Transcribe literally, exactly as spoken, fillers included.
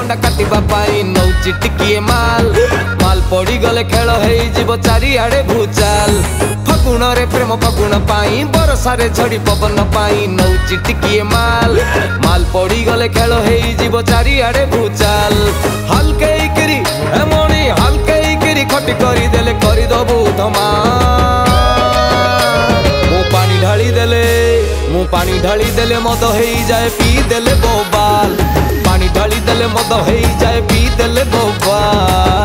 कंडा काटिबा पाई नौची टिकिए माल माल पड़ी गले खेल हेई जीव चारिआडे भूचाल फगुण रे प्रेम फगुण पाई बरसारे झड़ी पवन पाई नौची टिकिए माल माल पड़ी गले खेल हेई जीव चारिआडे भूचाल हल्के किरी ए मणि हल्के किरी खटी करी देले करी दबु धमा मु पानी ढाली देले मु पानी ढाली देले मद हेई जाए पी देले बोबाल पानी ढाली देले मद हेई जाए पी देले बोबाल।